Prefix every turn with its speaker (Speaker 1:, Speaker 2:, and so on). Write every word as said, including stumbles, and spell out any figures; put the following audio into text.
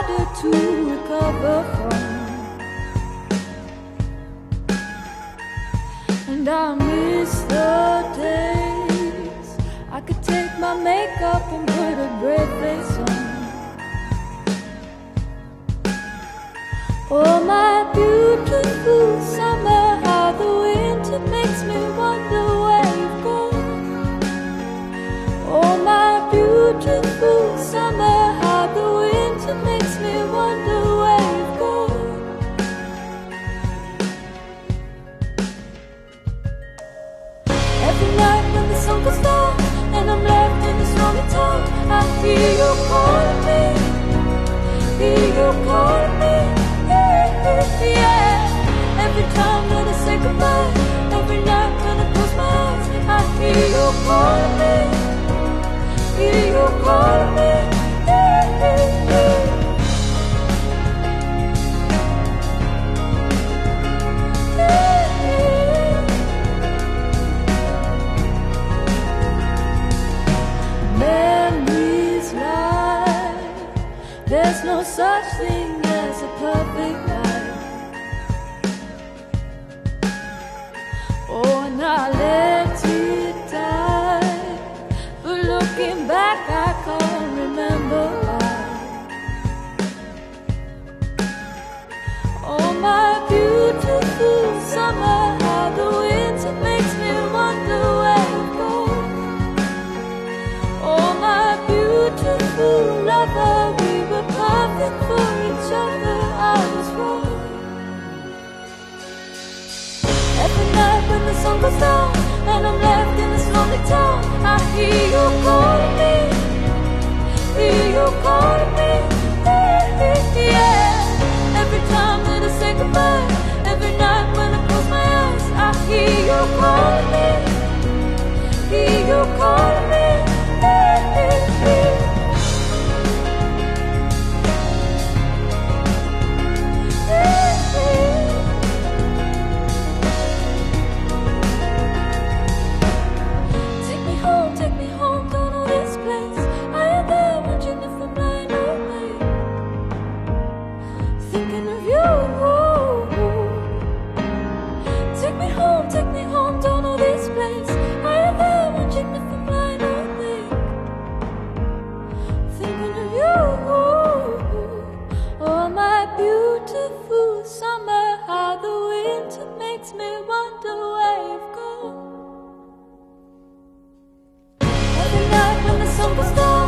Speaker 1: harder to recover from. And I miss the days I could take my makeup and put a brave face on. Oh, my beautiful summer, how the winter makes me wonder where you've gone. Oh, my beautiful summer, how the winter makes me wonder where you've gone. Every night when the sun goes down and I'm left in this lonely town, I hear you calling me, hear you calling me. Yeah, every time that I say goodbye, every night when I close my eyes, I hear you calling me, hear you calling me. Yeah, yeah, yeah. Memories lie, there's no such thing as a perfect life. Oh, and I let it die, but looking back I can't remember why. Oh, my beautiful summer, how the winter makes me wonder where you've gone. Oh, my beautiful lover, we were perfect for each other, I was wrong. Every night when the sun goes down and I'm left in this lonely town, I hear you calling me, hear you calling me. Yeah, yeah. Every time that I say goodbye, every night when I close my eyes, I hear you calling me, hear you calling me. Yeah, yeah, yeah. Beautiful summer, how the winter makes me wonder where you've gone.